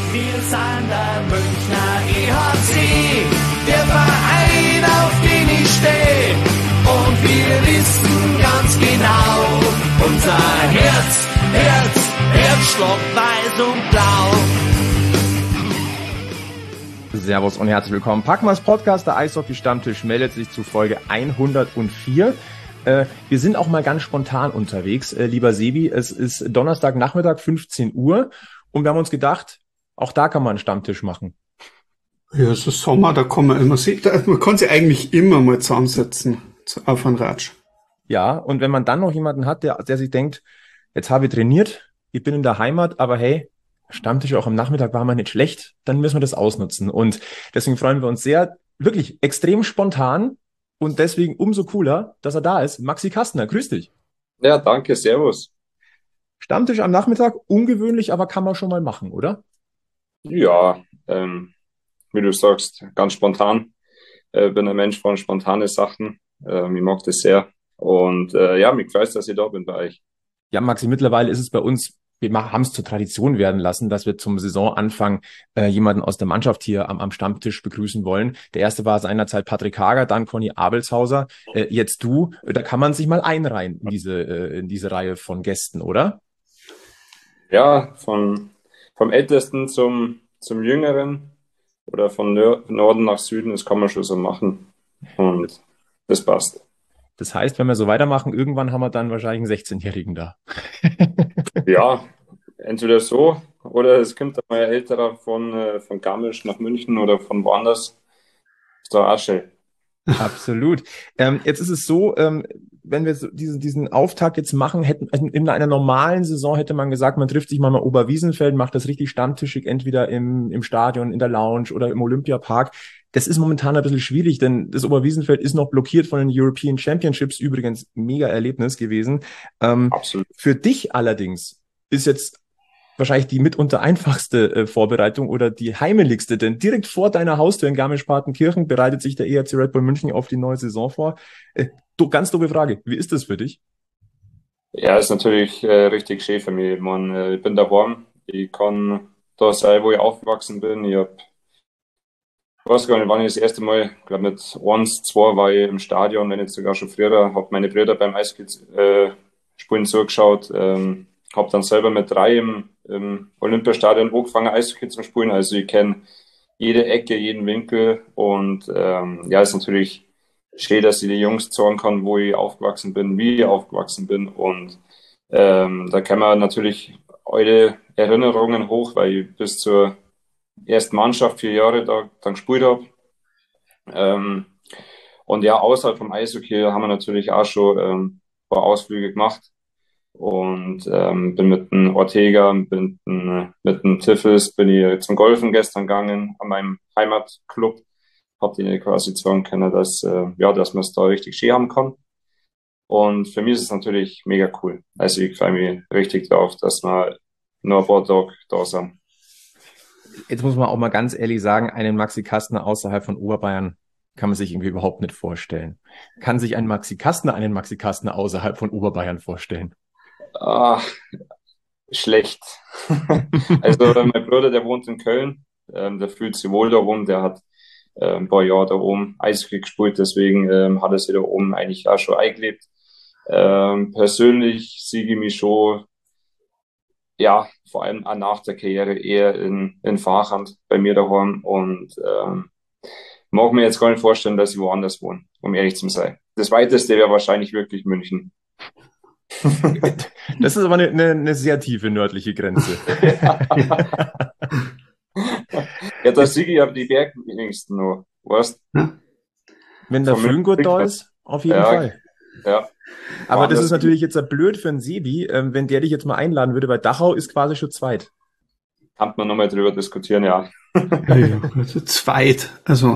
Wir sind der Münchner EHC, der Verein, auf den ich stehe. Und wir wissen ganz genau, unser Herzschlag weiß und blau. Servus und herzlich willkommen. Packmas Podcast, der Eishockey-Stammtisch, meldet sich zu Folge 104. Wir sind auch mal ganz spontan unterwegs, lieber Sebi. Es ist Donnerstagnachmittag, 15 Uhr. Und wir haben uns gedacht, auch da kann man einen Stammtisch machen. Ja, es ist Sommer, da kann man immer sehen. Man kann sich eigentlich immer mal zusammensetzen auf einen Ratsch. Ja, und wenn man dann noch jemanden hat, der sich denkt, jetzt habe ich trainiert, ich bin in der Heimat, aber hey, Stammtisch auch am Nachmittag war mal nicht schlecht, dann müssen wir das ausnutzen. Und deswegen freuen wir uns sehr, wirklich extrem spontan und deswegen umso cooler, dass er da ist. Maxi Kastner, grüß dich. Ja, danke, servus. Stammtisch am Nachmittag, ungewöhnlich, aber kann man schon mal machen, oder? Ja, wie du sagst, ganz spontan. Bin ein Mensch von spontane Sachen. Ich mag das sehr. Und ja, mich freut es, dass ich da bin bei euch. Ja, Maxi, mittlerweile ist es bei uns, wir haben es zur Tradition werden lassen, dass wir zum Saisonanfang jemanden aus der Mannschaft hier am Stammtisch begrüßen wollen. Der erste war seinerzeit Patrick Hager, dann Conny Abelshauser, jetzt du. Da kann man sich mal einreihen in diese Reihe von Gästen, oder? Ja, vom Ältesten zum Jüngeren oder von Norden nach Süden, das kann man schon so machen. Und das passt. Das heißt, wenn wir so weitermachen, irgendwann haben wir dann wahrscheinlich einen 16-Jährigen da. Ja, entweder so oder es kommt dann mal ein älterer von Garmisch nach München oder von woanders. Ist doch auch schön. Absolut. Jetzt ist es so, wenn wir diesen Auftakt jetzt machen, in einer normalen Saison hätte man gesagt, man trifft sich mal in Oberwiesenfeld, macht das richtig stammtischig, entweder im Stadion, in der Lounge oder im Olympiapark. Das ist momentan ein bisschen schwierig, denn das Oberwiesenfeld ist noch blockiert von den European Championships, übrigens mega Erlebnis gewesen. Absolut. Für dich allerdings ist jetzt wahrscheinlich die mitunter einfachste Vorbereitung oder die heimeligste, denn direkt vor deiner Haustür in Garmisch-Partenkirchen bereitet sich der EHC Red Bull München auf die neue Saison vor. Ganz doofe Frage, wie ist das für dich? Ja, ist natürlich richtig schön für mich. Ich bin daheim, ich kann da sein, wo ich aufgewachsen bin. Ich weiß gar nicht, wann ich das erste Mal, ich glaube mit 1, 2 war ich im Stadion, wenn nicht sogar schon früher, habe meine Brüder beim Eishockey-Spielen zugeschaut, habe dann selber mit 3 im Olympiastadion angefangen, Eishockey zu spielen. Also ich kenne jede Ecke, jeden Winkel und ja, ist natürlich schön, dass ich die Jungs sagen kann, wo ich aufgewachsen bin, wie ich aufgewachsen bin. Und da kann man natürlich eure Erinnerungen hoch, weil ich bis zur ersten Mannschaft 4 Jahre da dann gespielt habe. Und ja, außerhalb vom Eishockey haben wir natürlich auch schon ein paar Ausflüge gemacht. Und bin mit dem Ortega, mit dem Tiffels, bin ich zum Golfen gestern gegangen an meinem Heimatclub. Hab denen quasi sagen können, dass man es da richtig schön haben kann. Und für mich ist es natürlich mega cool. Also ich freue mich richtig drauf, dass wir nur ein paar Tage da sind. Jetzt muss man auch mal ganz ehrlich sagen, einen Maxi Kastner außerhalb von Oberbayern kann man sich irgendwie überhaupt nicht vorstellen. Kann sich ein Maxi Kastner einen Maxi Kastner außerhalb von Oberbayern vorstellen? Schlecht. Also mein Bruder, der wohnt in Köln, der fühlt sich wohl da rum, der hat ein paar Jahre da oben Eishockey gespielt, deswegen hat er sich da oben eigentlich auch schon eingelebt. Persönlich sehe ich mich schon, ja, vor allem auch nach der Karriere eher in Fahrrad bei mir daheim und mag mir jetzt gar nicht vorstellen, dass ich woanders wohne, um ehrlich zu sein. Das Weiteste wäre wahrscheinlich wirklich München. Das ist aber eine sehr tiefe nördliche Grenze. Ja, da sehe ich aber die Berge wenigstens noch, weißt du? Wenn der Föhngurt da ist, auf jeden Fall. Ja. Aber das ist natürlich jetzt blöd für einen Sebi, wenn der dich jetzt mal einladen würde, weil Dachau ist quasi schon zweit. Kann man nochmal drüber diskutieren, ja. Ja, also zweit, also.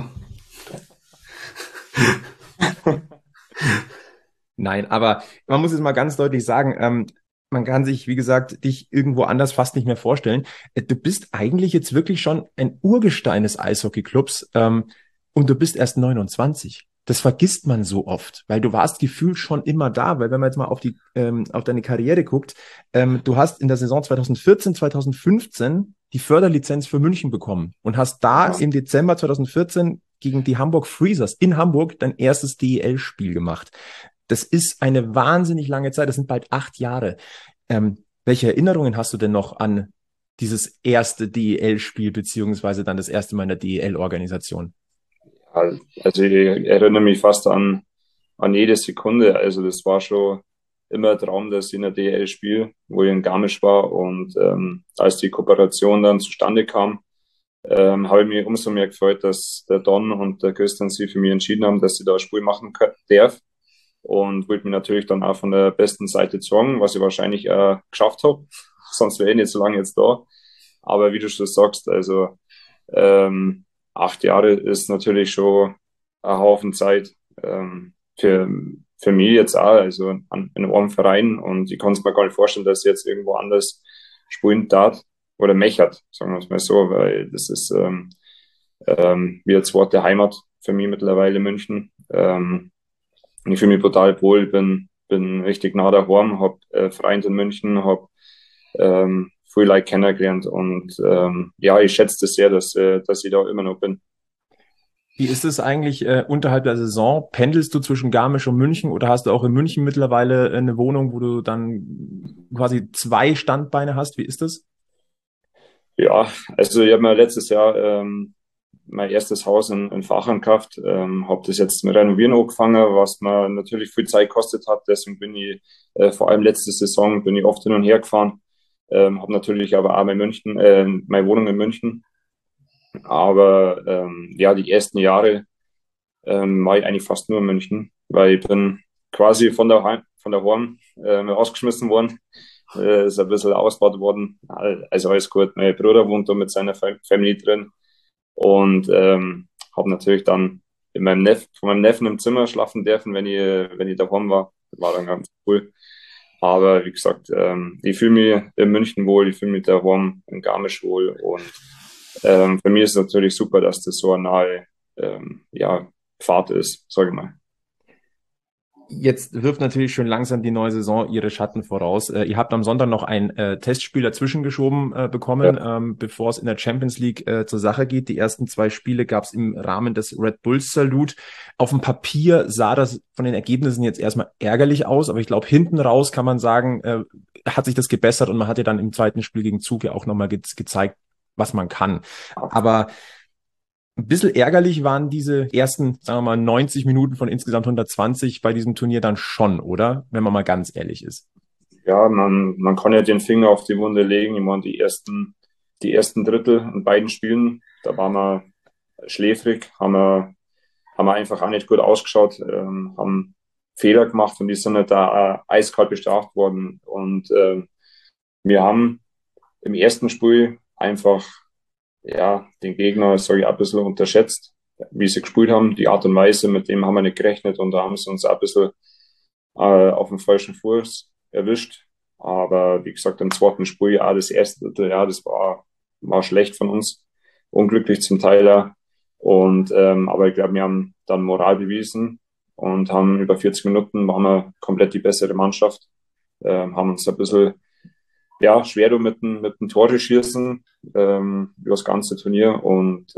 Nein, aber man muss jetzt mal ganz deutlich sagen, man kann sich, wie gesagt, dich irgendwo anders fast nicht mehr vorstellen. Du bist eigentlich jetzt wirklich schon ein Urgestein des Eishockeyclubs und du bist erst 29. Das vergisst man so oft, weil du warst gefühlt schon immer da, weil wenn man jetzt mal auf deine Karriere guckt, du hast in der Saison 2014, 2015 die Förderlizenz für München bekommen und hast da im Dezember 2014 gegen die Hamburg Freezers in Hamburg dein erstes DEL-Spiel gemacht. Das ist eine wahnsinnig lange Zeit, das sind bald 8 Jahre. Welche Erinnerungen hast du denn noch an dieses erste DEL-Spiel, beziehungsweise dann das erste Mal in der DEL-Organisation? Also ich erinnere mich fast an jede Sekunde. Also das war schon immer ein Traum, dass ich in der DEL spiele, wo ich in Garmisch war. Und als die Kooperation dann zustande kam, habe ich mich umso mehr gefreut, dass der Don und der Christian sich für mich entschieden haben, dass ich da ein Spiel machen darf. Und wollte mich natürlich dann auch von der besten Seite zeigen, was ich wahrscheinlich geschafft habe. Sonst wäre ich nicht so lange jetzt da. Aber wie du schon sagst, also 8 Jahre ist natürlich schon ein Haufen Zeit für mich jetzt auch, also in einem Verein. Und ich kann es mir gar nicht vorstellen, dass ich jetzt irgendwo anders spielen darf oder mechert, sagen wir es mal so, weil das ist wie eine zweite Heimat für mich mittlerweile München. Ich fühle mich brutal wohl, bin richtig nah daheim, habe Freunde in München, habe viel Leute kennengelernt und ja, ich schätze das sehr, dass ich da immer noch bin. Wie ist es eigentlich unterhalb der Saison? Pendelst du zwischen Garmisch und München oder hast du auch in München mittlerweile eine Wohnung, wo du dann quasi 2 Standbeine hast? Wie ist das? Ja, also ich habe mir letztes Jahr mein erstes Haus in Fachern gekauft, habe das jetzt mit Renovieren angefangen, was mir natürlich viel Zeit gekostet hat. Deswegen bin ich vor allem letzte Saison bin ich oft hin und her gefahren. Habe natürlich aber auch meine Wohnung in München. Aber ja, die ersten Jahre war ich eigentlich fast nur in München, weil ich bin quasi von der Horn rausgeschmissen worden. Ist ein bisschen ausgebaut worden. Also alles gut. Mein Bruder wohnt da mit seiner Family drin. Und habe natürlich dann von meinem Neffen im Zimmer schlafen dürfen, wenn ich daheim war. War dann ganz cool. Aber wie gesagt, ich fühle mich in München wohl, ich fühle mich daheim in Garmisch wohl. Und für mich ist es natürlich super, dass das so eine nahe Fahrt ist, sage ich mal. Jetzt wirft natürlich schon langsam die neue Saison ihre Schatten voraus. Ihr habt am Sonntag noch ein Testspiel dazwischen geschoben bekommen, bevor es in der Champions League zur Sache geht. Die ersten 2 Spiele gab es im Rahmen des Red Bulls Salute. Auf dem Papier sah das von den Ergebnissen jetzt erstmal ärgerlich aus, aber ich glaube, hinten raus kann man sagen, hat sich das gebessert und man hat ja dann im zweiten Spiel gegen Zug ja auch nochmal gezeigt, was man kann. Aber ein bisschen ärgerlich waren diese ersten, sagen wir mal, 90 Minuten von insgesamt 120 bei diesem Turnier dann schon, oder? Wenn man mal ganz ehrlich ist. Ja, man kann ja den Finger auf die Wunde legen. Ich meine, die ersten Drittel in beiden Spielen, da waren wir schläfrig, haben wir einfach auch nicht gut ausgeschaut, haben Fehler gemacht und die sind halt da eiskalt bestraft worden. Und wir haben im ersten Spiel einfach den Gegner, sage ich, ein bisschen unterschätzt, wie sie gespielt haben, die Art und Weise, mit dem haben wir nicht gerechnet und da haben sie uns ein bisschen auf dem falschen Fuß erwischt. Aber wie gesagt, im zweiten Spiel, das erste, das war schlecht von uns, unglücklich zum Teil. Und aber ich glaube, wir haben dann Moral bewiesen und haben über 40 Minuten waren wir komplett die bessere Mannschaft, haben uns ein bisschen schwer mit dem Tore schießen über das ganze Turnier. Und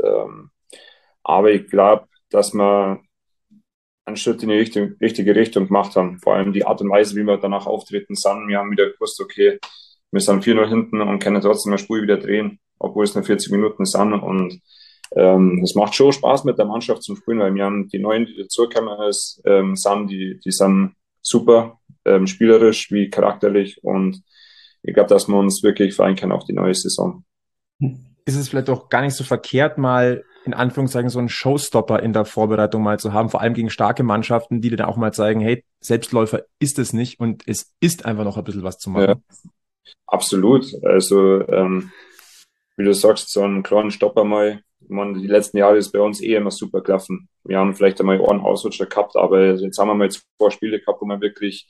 aber ich glaube, dass wir einen Schritt in die richtige Richtung gemacht haben. Vor allem die Art und Weise, wie wir danach auftreten sind. Wir haben wieder gewusst, okay, wir sind 4-0 hinten und können trotzdem das Spiel wieder drehen, obwohl es nur 40 Minuten sind. Und es macht schon Spaß mit der Mannschaft zum Spielen, weil wir haben die Neuen, die dazugekommen sind, die sind super, spielerisch wie charakterlich. Und ich glaube, dass wir uns wirklich freuen können auf die neue Saison. Ist es vielleicht auch gar nicht so verkehrt, mal in Anführungszeichen so einen Showstopper in der Vorbereitung mal zu haben, vor allem gegen starke Mannschaften, die dir dann auch mal zeigen, hey, Selbstläufer ist es nicht und es ist einfach noch ein bisschen was zu machen. Ja, absolut. Also, wie du sagst, so einen kleinen Stopper mal, ich meine, die letzten Jahre ist bei uns immer super gelaufen. Wir haben vielleicht einmal einen Ausrutscher gehabt, aber jetzt haben wir mal 2 Spiele gehabt, wo wir wirklich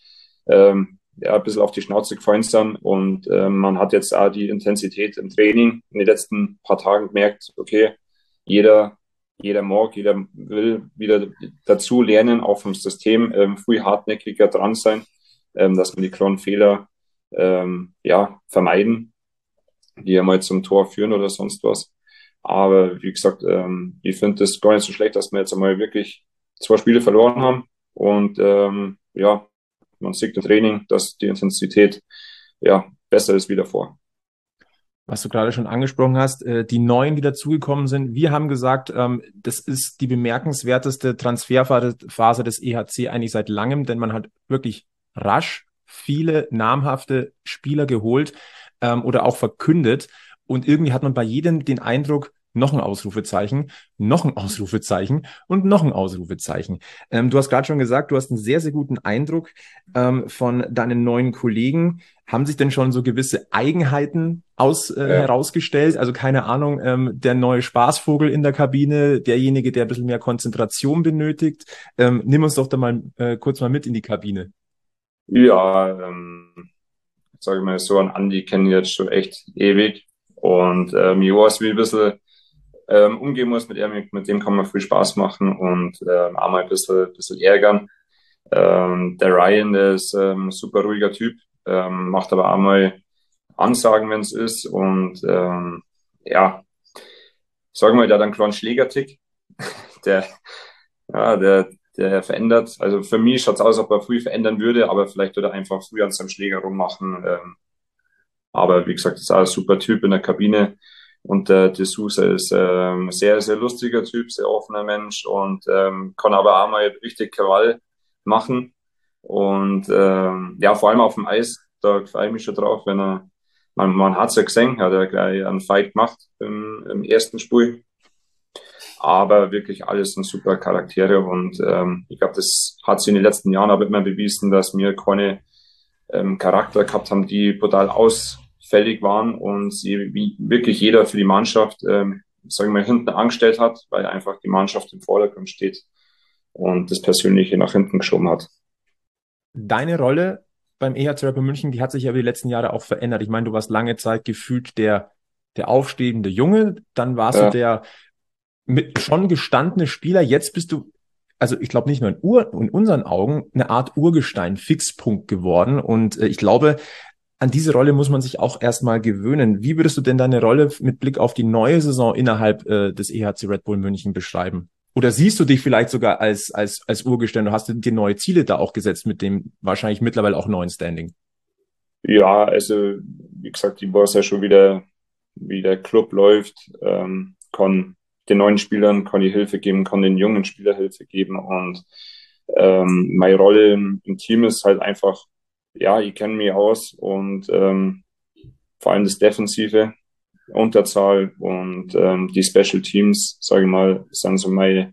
ein bisschen auf die Schnauze gefallen sind und man hat jetzt auch die Intensität im Training in den letzten paar Tagen gemerkt, okay, jeder will wieder dazu lernen, auch vom System viel hartnäckiger dran sein, dass wir die kleinen Fehler vermeiden die einmal zum Tor führen oder sonst was. Aber wie gesagt, ich finde das gar nicht so schlecht, dass wir jetzt einmal wirklich 2 Spiele verloren haben. Und ja, man sieht im Training, dass die Intensität ja besser ist wie davor. Was du gerade schon angesprochen hast, die Neuen, die dazugekommen sind. Wir haben gesagt, das ist die bemerkenswerteste Transferphase des EHC eigentlich seit langem, denn man hat wirklich rasch viele namhafte Spieler geholt oder auch verkündet. Und irgendwie hat man bei jedem den Eindruck, noch ein Ausrufezeichen, noch ein Ausrufezeichen und noch ein Ausrufezeichen. Du hast gerade schon gesagt, du hast einen sehr, sehr guten Eindruck von deinen neuen Kollegen. Haben sich denn schon so gewisse Eigenheiten herausgestellt? Also keine Ahnung, der neue Spaßvogel in der Kabine, derjenige, der ein bisschen mehr Konzentration benötigt. Nimm uns doch da mal kurz mal mit in die Kabine. Ja, sage ich mal so, an Andi kenne ich jetzt schon echt ewig. Und ich weiß, wie ein bisschen umgehen muss mit ihm, mit dem kann man viel Spaß machen und auch mal ein bisschen ärgern. Der Ryan, der ist ein super ruhiger Typ, macht aber auch mal Ansagen, wenn es ist. Und ja, sag mal, der hat einen kleinen Schlägertick. Der verändert. Also für mich schaut es aus, ob er früh verändern würde, aber vielleicht würde er einfach früh an seinem Schläger rummachen. Aber wie gesagt, ist auch ein super Typ in der Kabine. Und der D'Souza ist sehr, sehr lustiger Typ, sehr offener Mensch und kann aber auch mal richtig Krawall machen. Und ja, vor allem auf dem Eis, da freue ich mich schon drauf, wenn man hat es ja gesehen, hat er gleich einen Fight gemacht im ersten Spiel. Aber wirklich alles sind super Charaktere und ich glaube, das hat sich in den letzten Jahren aber immer bewiesen, dass wir keine Charakter gehabt haben, die brutal ausfällig waren und sie wie wirklich jeder für die Mannschaft, sagen wir mal, hinten angestellt hat, weil einfach die Mannschaft im Vordergrund steht und das Persönliche nach hinten geschoben hat. Deine Rolle beim EHC Red Bull München, die hat sich ja über die letzten Jahre auch verändert. Ich meine, du warst lange Zeit gefühlt der aufstrebende Junge, dann warst du der mit schon gestandene Spieler. Jetzt bist du, also ich glaube nicht nur in unseren Augen, eine Art Urgestein, Fixpunkt geworden. Und ich glaube, an diese Rolle muss man sich auch erstmal gewöhnen. Wie würdest du denn deine Rolle mit Blick auf die neue Saison innerhalb des EHC Red Bull München beschreiben? Oder siehst du dich vielleicht sogar als Urgestein? Du hast dir neue Ziele da auch gesetzt mit dem wahrscheinlich mittlerweile auch neuen Standing. Ja, also wie gesagt, ich weiß ja schon, wie der Club läuft, kann den neuen Spielern kann ich Hilfe geben, kann den jungen Spielern Hilfe geben und meine Rolle im Team ist halt einfach, ja, ich kenne mich aus und vor allem das Defensive, Unterzahl und die Special Teams, sage ich mal, sind so meine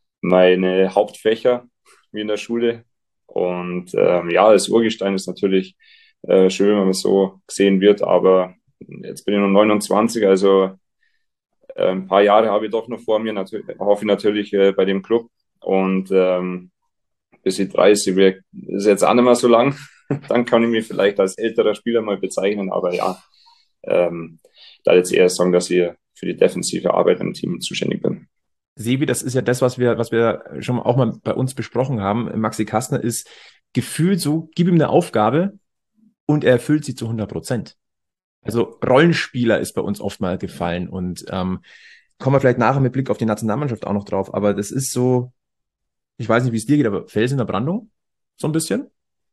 Hauptfächer wie in der Schule und ja, das Urgestein ist natürlich schön, wenn man so gesehen wird, aber jetzt bin ich noch 29, also ein paar Jahre habe ich doch noch vor mir, hoffe ich natürlich bei dem Club und bis ich 30 werde, ist jetzt auch nicht mehr so lang. Dann kann ich mich vielleicht als älterer Spieler mal bezeichnen, aber ja, da jetzt eher sagen, dass ich für die defensive Arbeit im Team zuständig bin. Sebi, das ist ja das, was wir schon auch mal bei uns besprochen haben. Maxi Kastner ist gefühlt so, gib ihm eine Aufgabe und er erfüllt sie zu 100%. Also Rollenspieler ist bei uns oft mal gefallen und kommen wir vielleicht nachher mit Blick auf die Nationalmannschaft auch noch drauf, aber das ist so, ich weiß nicht, wie es dir geht, aber Fels in der Brandung? So ein bisschen?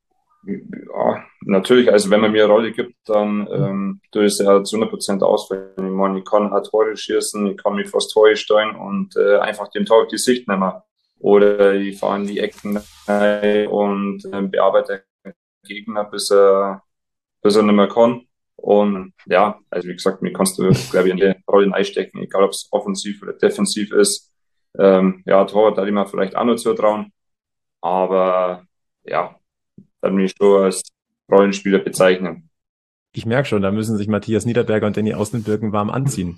Ja, natürlich, also wenn man mir eine Rolle gibt, dann tue ich es ja zu 100% ausfüllen. Ich meine, ich kann auch Tore schießen, ich kann mich vors Tor steuern und einfach dem Tor auf die Sicht nehmen. Oder ich fahre in die Ecken rein und bearbeite den Gegner, bis er nicht mehr kann. Und ja, also wie gesagt, mir kannst du, glaube ich, in die Rollen einstecken, egal ob es offensiv oder defensiv ist. Ja, Tor, da hätte ich mir vielleicht auch noch zutrauen. Aber ja, dann mich schon als Rollenspieler bezeichnen. Ich merke schon, da müssen sich Matthias Niederberger und Danny Außenbirken warm anziehen.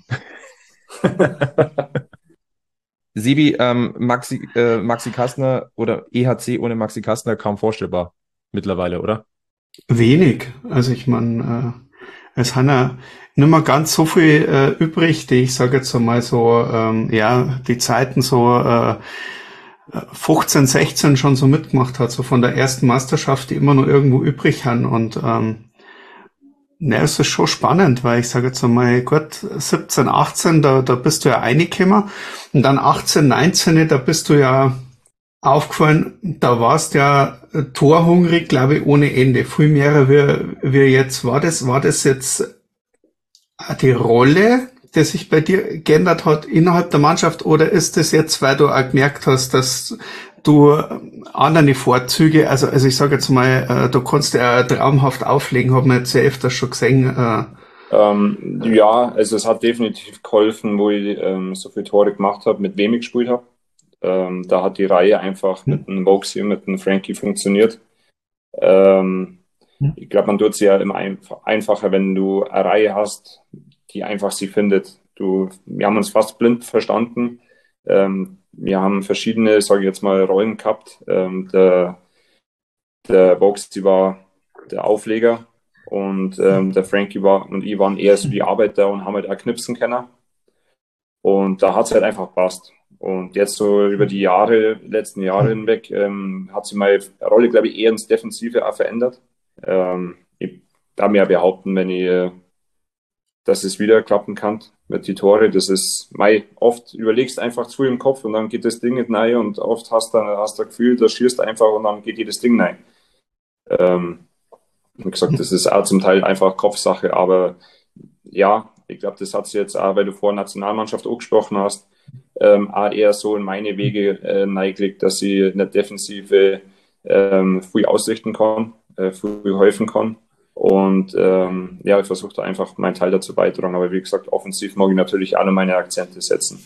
Sebi, Maxi Kastner oder EHC ohne Maxi Kastner kaum vorstellbar mittlerweile, oder? Wenig. Also ich meine, es haben ja nicht mehr ganz so viel übrig, die ich sage jetzt einmal so, ja, die Zeiten so 15, 16 schon so mitgemacht hat, so von der ersten Meisterschaft, die immer noch irgendwo übrig haben und Ne, es ist schon spannend, weil ich sage jetzt einmal, gut, 17, 18, da bist du ja reingekommen und dann 18, 19, da bist du ja aufgefallen, da warst ja torhungrig, glaube ich, ohne Ende. Viel mehr wie jetzt. War das jetzt die Rolle, die sich bei dir geändert hat innerhalb der Mannschaft, oder ist das jetzt, weil du auch gemerkt hast, dass du andere Vorzüge, also ich sage jetzt mal, du kannst ja traumhaft auflegen, haben wir jetzt ja öfters schon gesehen. Ja, also es hat definitiv geholfen, wo ich so viele Tore gemacht habe, mit wem ich gespielt habe. Da hat die Reihe einfach mit einem Vokes mit einem Frankie funktioniert. Ähm, Ich glaube, man tut es ja immer einfacher, wenn du eine Reihe hast, die einfach sie findet. Wir haben uns fast blind verstanden. Wir haben verschiedene, sage ich jetzt mal, Rollen gehabt. Der Boxy war der Aufleger und der Frankie und ich waren eher so die Arbeiter und haben halt auch knipsen können. Und da hat es halt einfach gepasst. Und jetzt so über die letzten Jahre hinweg, hat sich meine Rolle, glaube ich, eher ins Defensive auch verändert. Ich darf mir ja behaupten, dass es wieder klappen kann mit die Tore. Das ist, oft überlegst einfach zu im Kopf und dann geht das Ding nicht rein und oft hast du das Gefühl, da schießt einfach und dann geht jedes Ding rein. Wie gesagt, das ist auch zum Teil einfach Kopfsache, aber ja, ich glaube, das hat sich jetzt auch, weil du vor Nationalmannschaft angesprochen hast, auch eher so in meine Wege reingelegt, dass ich in der Defensive viel ausrichten kann, viel helfen kann. Und ja, ich versuche da einfach meinen Teil dazu beitragen. Aber wie gesagt, offensiv mag ich natürlich alle meine Akzente setzen.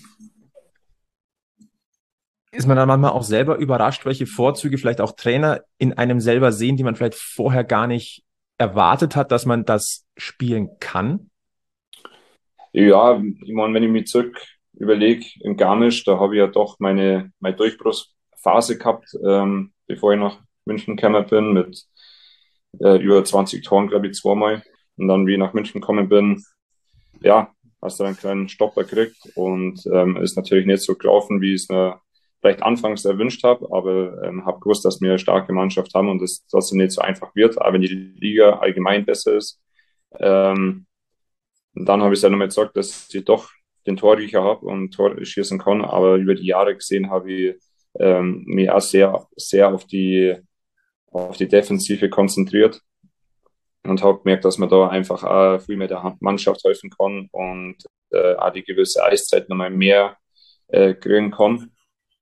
Ist man dann manchmal auch selber überrascht, welche Vorzüge vielleicht auch Trainer in einem selber sehen, die man vielleicht vorher gar nicht erwartet hat, dass man das spielen kann? Ja, ich meine, wenn ich mich zurück überlege, in Garmisch, da habe ich ja doch meine Durchbruchsphase gehabt, bevor ich nach München gekommen bin, mit über 20 Toren, glaube ich, zweimal. Und dann, wie ich nach München gekommen bin, ja, hast du einen kleinen Stopper gekriegt und ist natürlich nicht so gelaufen, wie ich es mir vielleicht anfangs erwünscht habe, aber habe gewusst, dass wir eine starke Mannschaft haben und es trotzdem nicht so einfach wird, auch wenn die Liga allgemein besser ist. Ähm, und dann habe ich es ja nochmal gesagt, dass ich doch den Torriecher habe und Tor schießen kann, aber über die Jahre gesehen habe ich mich auch sehr, sehr auf die Defensive konzentriert und habe gemerkt, dass man da einfach auch viel mehr der Mannschaft helfen kann und auch die gewisse Eiszeit nochmal mehr kriegen kann.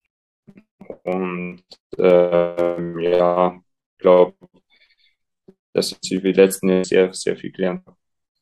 Und ja, ich glaube, dass ich die letzten Jahre sehr, sehr viel gelernt habe.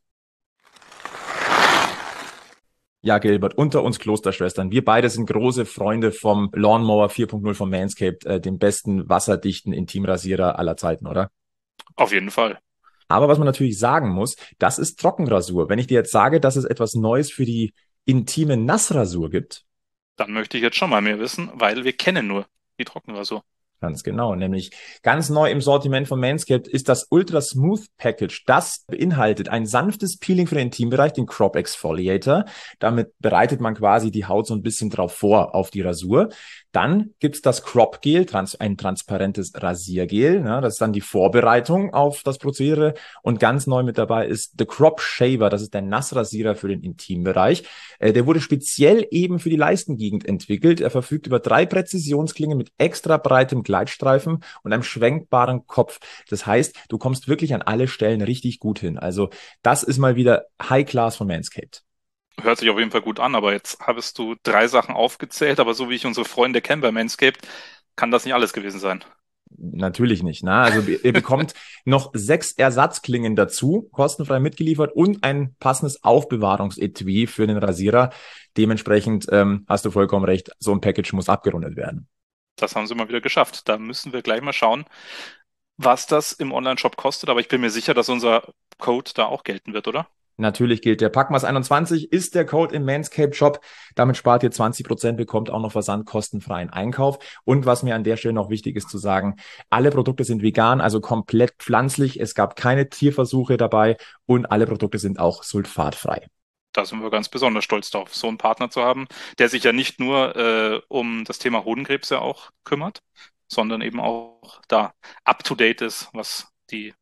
Ja, Gilbert, unter uns Klosterschwestern. Wir beide sind große Freunde vom Lawnmower 4.0 von Manscaped, dem besten wasserdichten Intimrasierer aller Zeiten, oder? Auf jeden Fall. Aber was man natürlich sagen muss, das ist Trockenrasur. Wenn ich dir jetzt sage, dass es etwas Neues für die intime Nassrasur gibt, Dann möchte ich jetzt schon mal mehr wissen, weil wir kennen nur die Trockenrasur. ganz genau, nämlich ganz neu im Sortiment von Manscaped ist das Ultra Smooth Package. Das beinhaltet ein sanftes Peeling für den Intimbereich, den Crop Exfoliator. Damit bereitet man quasi die Haut so ein bisschen drauf vor auf die Rasur. Dann gibt's das Crop Gel, ein transparentes Rasiergel. Ja, das ist dann die Vorbereitung auf das Prozedere. Und ganz neu mit dabei ist The Crop Shaver. Das ist der Nassrasierer für den Intimbereich. Der wurde speziell eben für die Leistengegend entwickelt. Er verfügt über 3 Präzisionsklingen mit extra breitem Gleitstreifen und einem schwenkbaren Kopf. Das heißt, du kommst wirklich an alle Stellen richtig gut hin. Also das ist mal wieder High Class von Manscaped. Hört sich auf jeden Fall gut an, aber jetzt hast du 3 Sachen aufgezählt, aber so wie ich unsere Freunde kenne bei Manscaped, kann das nicht alles gewesen sein. Natürlich nicht. Ne? Also ihr bekommt noch 6 Ersatzklingen dazu, kostenfrei mitgeliefert und ein passendes Aufbewahrungsetui für den Rasierer. Dementsprechend hast du vollkommen recht, so ein Package muss abgerundet werden. Das haben sie mal wieder geschafft. Da müssen wir gleich mal schauen, was das im Online-Shop kostet, aber ich bin mir sicher, dass unser Code da auch gelten wird, oder? Natürlich gilt der Packmas21 ist der Code im Manscaped Shop. Damit spart ihr 20%, bekommt auch noch versandkostenfreien Einkauf. Und was mir an der Stelle noch wichtig ist zu sagen, alle Produkte sind vegan, also komplett pflanzlich. Es gab keine Tierversuche dabei und alle Produkte sind auch sulfatfrei. Da sind wir ganz besonders stolz drauf, so einen Partner zu haben, der sich ja nicht nur um das Thema Hodenkrebs ja auch kümmert, sondern eben auch da up-to-date ist, was die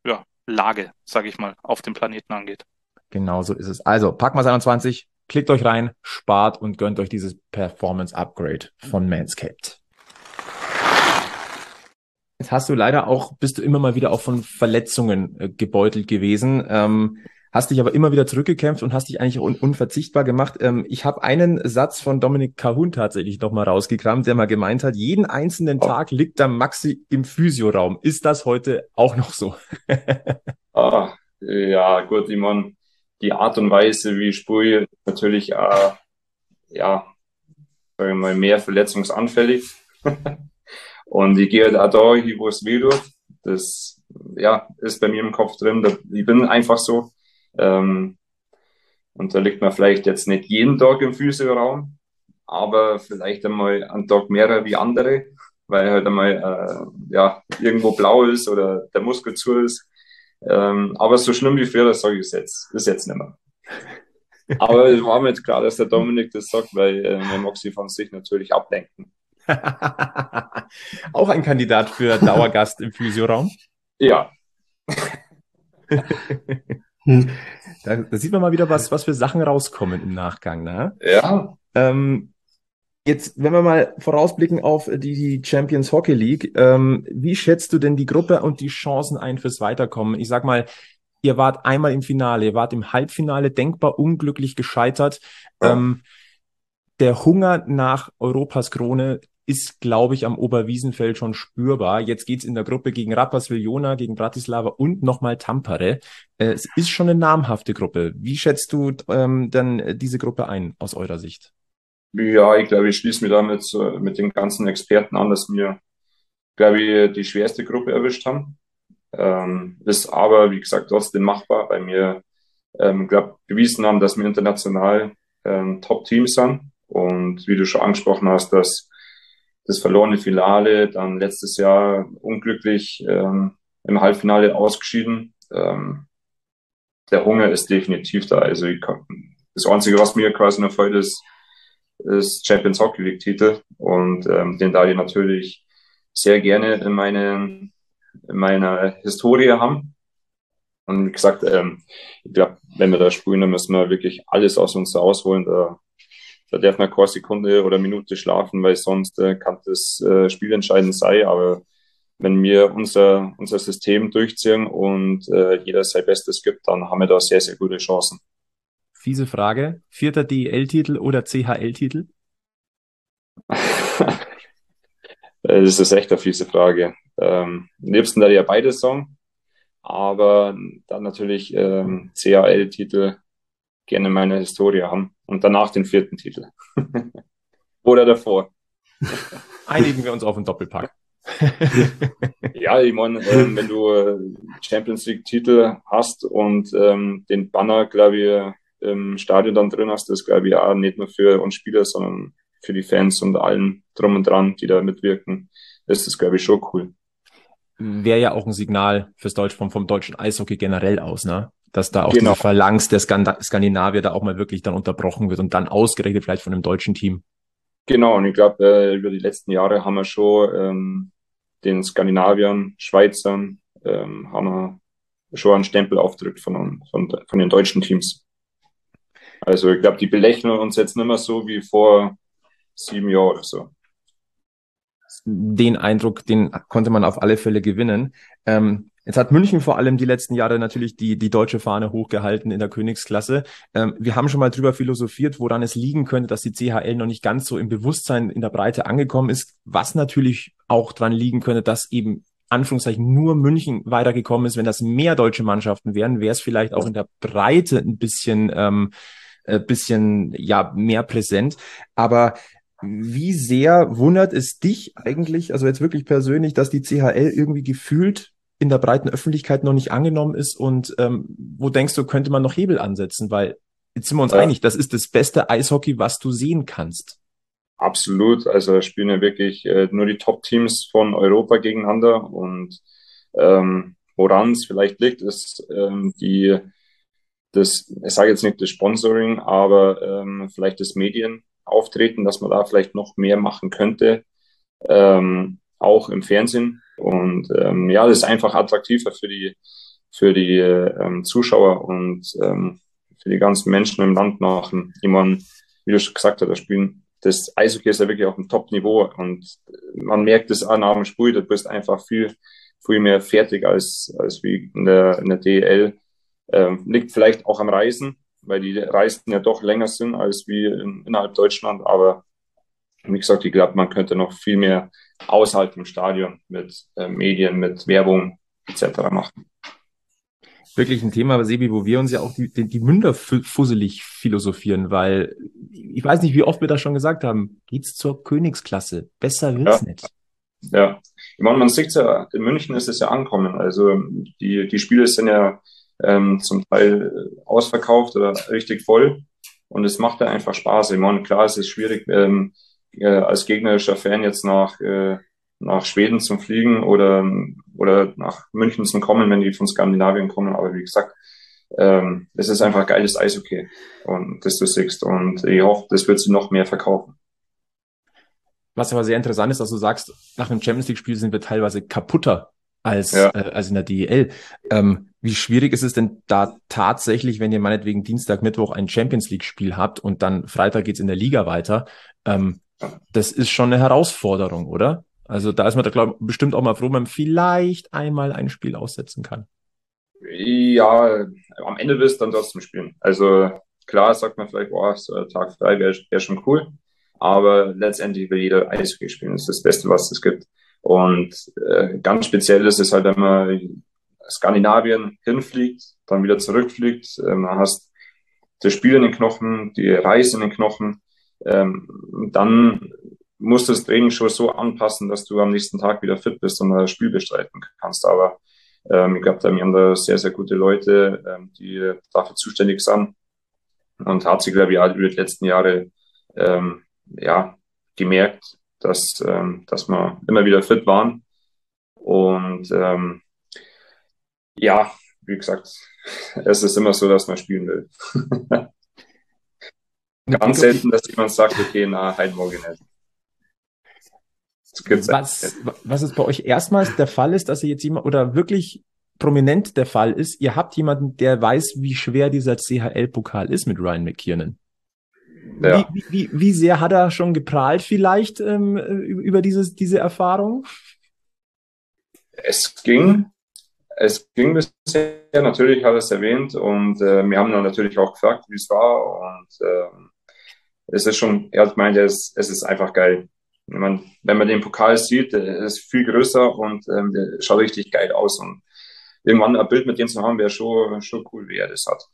Lage, sage ich mal, auf dem Planeten angeht. Genau so ist es. Also, Packmas 21, klickt euch rein, spart und gönnt euch dieses Performance-Upgrade von Manscaped. Jetzt hast du leider auch, bist du immer mal wieder auch von Verletzungen gebeutelt gewesen, hast dich aber immer wieder zurückgekämpft und hast dich eigentlich unverzichtbar gemacht. Ich habe einen Satz von Dominik Kahun tatsächlich noch mal rausgekramt, der mal gemeint hat, jeden einzelnen Tag liegt der Maxi im Physioraum. Ist das heute auch noch so? Ja, gut, ich meine, die Art und Weise, wie ich spiele, ist natürlich, ja, sagen wir mal, mehr verletzungsanfällig. Und ich gehe halt auch da hin, wo es weh tut. Das, ja, ist bei mir im Kopf drin. Ich bin einfach so. Und da liegt man vielleicht jetzt nicht jeden Tag im Physioraum, aber vielleicht einmal einen Tag mehr wie andere, weil halt einmal, ja, irgendwo blau ist oder der Muskel zu ist. Aber so schlimm wie früher, das sage ich jetzt, ist jetzt nicht mehr. Aber es war mir jetzt klar, dass der Dominik das sagt, weil man mag sich von sich natürlich ablenken. Auch ein Kandidat für Dauergast im Physioraum? Ja. Da sieht man mal wieder, was für Sachen rauskommen im Nachgang, ne? Ja. Jetzt, wenn wir mal vorausblicken auf die Champions Hockey League, wie schätzt du denn die Gruppe und die Chancen ein fürs Weiterkommen? Ich sag mal, ihr wart einmal im Finale, ihr wart im Halbfinale denkbar unglücklich gescheitert. Ja. Der Hunger nach Europas Krone ist, glaube ich, am Oberwiesenfeld schon spürbar. Jetzt geht's in der Gruppe gegen Rapperswil-Jona, gegen Bratislava und nochmal Tampere. Es ist schon eine namhafte Gruppe. Wie schätzt du denn diese Gruppe ein, aus eurer Sicht? Ja, ich glaube, ich schließe mich damit mit den ganzen Experten an, dass wir, glaube ich, die schwerste Gruppe erwischt haben. Ist aber, wie gesagt, trotzdem machbar, weil wir, glaube bewiesen haben, dass wir international Top-Teams sind. Und wie du schon angesprochen hast, dass das verlorene Finale, dann letztes Jahr unglücklich im Halbfinale ausgeschieden. Der Hunger ist definitiv da. Also das Einzige, was mir quasi noch fehlt, ist Champions Hockey League Titel. Und den da ich natürlich sehr gerne in meiner Historie haben. Und wie gesagt, ich glaube, wenn wir da spielen, dann müssen wir wirklich alles aus uns rausholen. Da darf man keine Sekunde oder Minute schlafen, weil sonst kann das Spiel entscheidend sein. Aber wenn wir unser System durchziehen und jeder sein Bestes gibt, dann haben wir da sehr, sehr gute Chancen. Fiese Frage. 4. DEL-Titel oder CHL-Titel? Das ist echt eine fiese Frage. Liebsten da ja beide sagen, aber dann natürlich CHL-Titel gerne meine Historie haben und danach den 4. Titel. Oder davor. Einigen wir uns auf einen Doppelpack. Ja, ich meine, wenn du Champions League-Titel hast und den Banner, glaube ich, im Stadion dann drin hast, das glaube ich auch nicht nur für uns Spieler, sondern für die Fans und allen drum und dran, die da mitwirken, ist das, glaube ich, schon cool. Wäre ja auch ein Signal fürs vom deutschen Eishockey generell aus, ne? Dass da auch Genau. diese Phalanx der Skandinavier da auch mal wirklich dann unterbrochen wird und dann ausgerechnet vielleicht von einem deutschen Team. Genau, und ich glaube, über die letzten Jahre haben wir schon den Skandinaviern, Schweizern, haben wir schon einen Stempel aufgedrückt von den deutschen Teams. Also ich glaube, die belächeln uns jetzt nicht mehr so wie vor 7 Jahren oder so. Den Eindruck, den konnte man auf alle Fälle gewinnen. Jetzt hat München vor allem die letzten Jahre natürlich die deutsche Fahne hochgehalten in der Königsklasse. Wir haben schon mal drüber philosophiert, woran es liegen könnte, dass die CHL noch nicht ganz so im Bewusstsein in der Breite angekommen ist, was natürlich auch dran liegen könnte, dass eben Anführungszeichen nur München weitergekommen ist. Wenn das mehr deutsche Mannschaften wären, wäre es vielleicht auch in der Breite ein bisschen ja mehr präsent. Aber wie sehr wundert es dich eigentlich, also jetzt wirklich persönlich, dass die CHL irgendwie gefühlt in der breiten Öffentlichkeit noch nicht angenommen ist und wo denkst du, könnte man noch Hebel ansetzen? Weil jetzt sind wir uns einig, das ist das beste Eishockey, was du sehen kannst. Absolut, also da spielen ja wirklich nur die Top-Teams von Europa gegeneinander und woran es vielleicht liegt, ist ich sage jetzt nicht das Sponsoring, aber vielleicht das Medienauftreten, dass man da vielleicht noch mehr machen könnte, auch im Fernsehen. Und ja, das ist einfach attraktiver für für die Zuschauer und für die ganzen Menschen im Land machen. Ich meine, wie du schon gesagt hast, das Eishockey ist ja wirklich auf einem Top-Niveau und man merkt es auch nach dem Spiel, du bist einfach viel mehr fertig als wie in der DEL. Liegt vielleicht auch am Reisen, weil die Reisen ja doch länger sind als wie innerhalb Deutschland, aber wie gesagt, ich glaube, man könnte noch viel mehr außerhalb im Stadion mit Medien, mit Werbung etc. machen. Wirklich ein Thema, Sebi, wo wir uns ja auch die Münder fusselig philosophieren, weil ich weiß nicht, wie oft wir das schon gesagt haben, geht's zur Königsklasse. Besser wird's nicht. Ja, ich meine, man sieht ja, in München ist es ja angekommen. Also die Spiele sind ja zum Teil ausverkauft oder richtig voll und es macht ja einfach Spaß. Ich meine, klar, es ist schwierig, als gegnerischer Fan jetzt nach Schweden zum Fliegen oder nach München zum kommen, wenn die von Skandinavien kommen. Aber wie gesagt, es ist einfach geiles Eishockey und das du siehst. Und ich hoffe, das wird sie noch mehr verkaufen. Was aber sehr interessant ist, dass du sagst, nach einem Champions League-Spiel sind wir teilweise kaputter als in der DEL. Wie schwierig ist es denn da tatsächlich, wenn ihr meinetwegen Dienstag, Mittwoch ein Champions League-Spiel habt und dann Freitag geht's in der Liga weiter? Das ist schon eine Herausforderung, oder? Also da ist man da bestimmt auch mal froh, wenn man vielleicht einmal ein Spiel aussetzen kann. Ja, am Ende wirst du dann trotzdem spielen. Also klar sagt man vielleicht, boah, so ein Tag frei wäre schon cool, aber letztendlich will jeder Eishockey spielen. Das ist das Beste, was es gibt. Und ganz speziell ist es halt, wenn man Skandinavien hinfliegt, dann wieder zurückfliegt, dann hast das Spiel in den Knochen, die Reise in den Knochen, dann musst du das Training schon so anpassen, dass du am nächsten Tag wieder fit bist und das Spiel bestreiten kannst. Aber ich glaube, wir haben da sehr, sehr gute Leute, die dafür zuständig sind. Und hat sich, glaube ich, auch über die letzten Jahre gemerkt, dass wir immer wieder fit waren. Und wie gesagt, es ist immer so, dass man spielen will. Ganz selten, dass jemand sagt, okay, na, heute morgen nicht. Was ist bei euch erstmals der Fall ist, dass ihr jetzt jemand oder wirklich prominent der Fall ist, ihr habt jemanden, der weiß, wie schwer dieser CHL-Pokal ist mit Ryan McKiernan. Ja. Wie sehr hat er schon geprahlt vielleicht über diese Erfahrung? Es ging bisher, natürlich hat er es erwähnt und wir haben dann natürlich auch gefragt, wie es war und es ist schon, er hat gemeint, es ist einfach geil. Wenn man den Pokal sieht, der ist viel größer und der schaut richtig geil aus und irgendwann ein Bild mit dem zu haben, wäre schon cool, wie er das hat.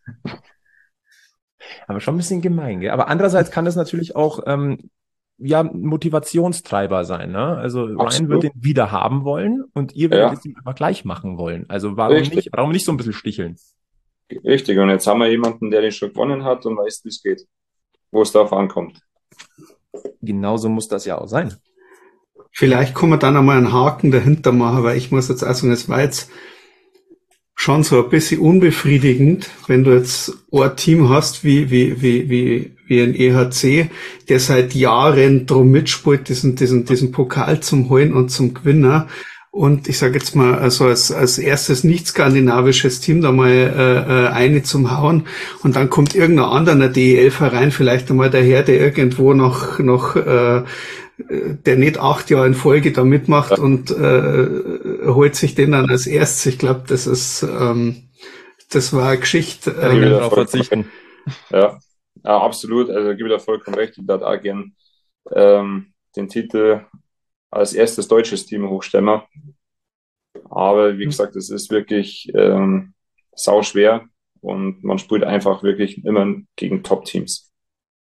Aber schon ein bisschen gemein, gell? Aber andererseits kann das natürlich auch Motivationstreiber sein, ne? Also Ryan wird den wieder haben wollen und ihr werdet es ihm einfach gleich machen wollen. Also warum nicht so ein bisschen sticheln? Richtig, und jetzt haben wir jemanden, der den schon gewonnen hat und weiß, wie es geht, wo es darauf ankommt. Genauso muss das ja auch sein. Vielleicht kann man dann einmal einen Haken dahinter machen, weil ich muss jetzt auch sagen, es war jetzt schon so ein bisschen unbefriedigend, wenn du jetzt ein Team hast wie ein EHC, der seit Jahren drum mitspielt, diesen Pokal zum Holen und zum Gewinnen. Und ich sage jetzt mal, also als erstes nicht skandinavisches Team da mal eine zum Hauen und dann kommt irgendein anderer DEL-Verein vielleicht einmal daher, der irgendwo noch der nicht 8 Jahre in Folge da mitmacht und holt sich den dann als erstes. Ich glaube, das war eine Geschichte. Darauf verzichten. Ja, absolut. Also gebe ich da vollkommen recht. Ich würde auch gern den Titel als erstes deutsches Team hochstemmen. Aber wie gesagt, es ist wirklich sau schwer und man spielt einfach wirklich immer gegen Top-Teams.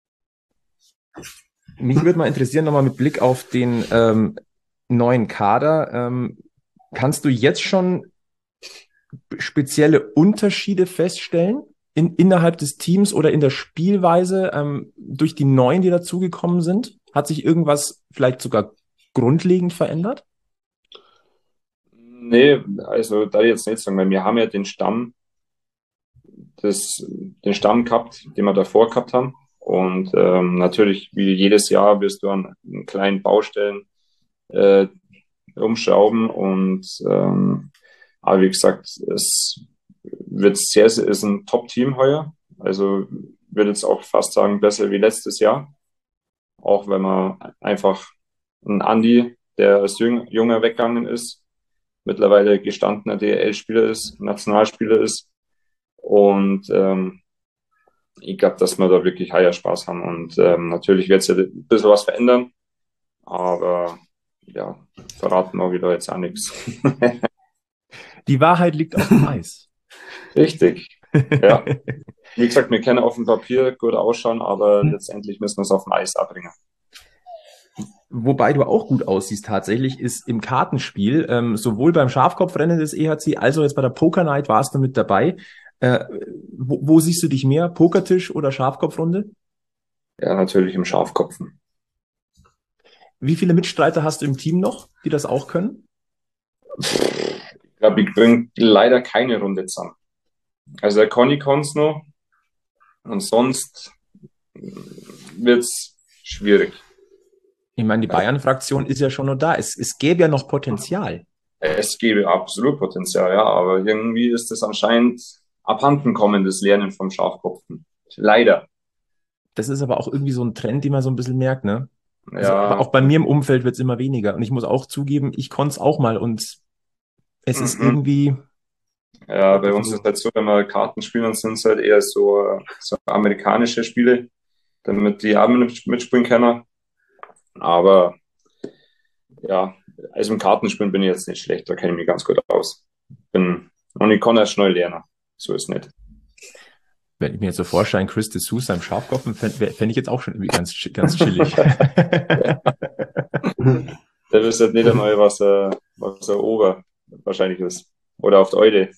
Mich würde mal interessieren, nochmal mit Blick auf den neuen Kader. Kannst du jetzt schon spezielle Unterschiede feststellen innerhalb des Teams oder in der Spielweise durch die Neuen, die dazugekommen sind? Hat sich irgendwas vielleicht sogar grundlegend verändert? Nee, also da jetzt nicht sagen, weil wir haben ja den Stamm gehabt, den wir davor gehabt haben. Und natürlich, wie jedes Jahr, wirst du an kleinen Baustellen umschrauben und Aber wie gesagt, es wird ist ein Top-Team heuer. Also würde jetzt auch fast sagen, besser wie letztes Jahr. Auch wenn man einfach einen Andi, der als Junger weggegangen ist, mittlerweile gestandener DEL-Spieler ist, Nationalspieler ist. Und ich glaube, dass wir da wirklich heuer Spaß haben. Und natürlich wird es ja ein bisschen was verändern. Aber ja, verraten wir wieder jetzt auch nichts. Die Wahrheit liegt auf dem Eis. Richtig. Ja. Wie gesagt, wir können auf dem Papier gut ausschauen, aber letztendlich müssen wir es auf dem Eis abbringen. Wobei du auch gut aussiehst tatsächlich, ist im Kartenspiel, sowohl beim Schafkopfrennen des EHC als auch jetzt bei der Poker Night warst du mit dabei. Wo siehst du dich mehr? Pokertisch oder Schafkopfrunde? Ja, natürlich im Schafkopfen. Wie viele Mitstreiter hast du im Team noch, die das auch können? Ich glaube, ich bringe leider keine Runde zusammen. Also der Conny kann es noch und sonst wird es schwierig. Ich meine, die Bayern-Fraktion ist ja schon noch da. Es gäbe ja noch Potenzial. Es gäbe absolut Potenzial, ja, aber irgendwie ist es anscheinend abhanden kommen, das Lernen vom Schafkopfen. Leider. Das ist aber auch irgendwie so ein Trend, den man so ein bisschen merkt, ne? Also Ja, auch bei mir im Umfeld wird es immer weniger. Und ich muss auch zugeben, ich konnte es auch mal und es ist irgendwie. ja, bei uns ist halt so, wenn wir Karten spielen, dann sind es halt eher so amerikanische Spiele, damit die auch mitspielen können. Aber ja, also im Kartenspielen bin ich jetzt nicht schlecht, da kenne ich mich ganz gut aus. Und ich kann erst schnell lernen. So ist nicht. Wenn ich mir jetzt so vorstelle, Chris de Sousa im Schafkopfen, fänd ich jetzt auch schon irgendwie ganz chillig. Der wisst halt nicht einmal, was er Ober wahrscheinlich ist. Oder auf der Eude.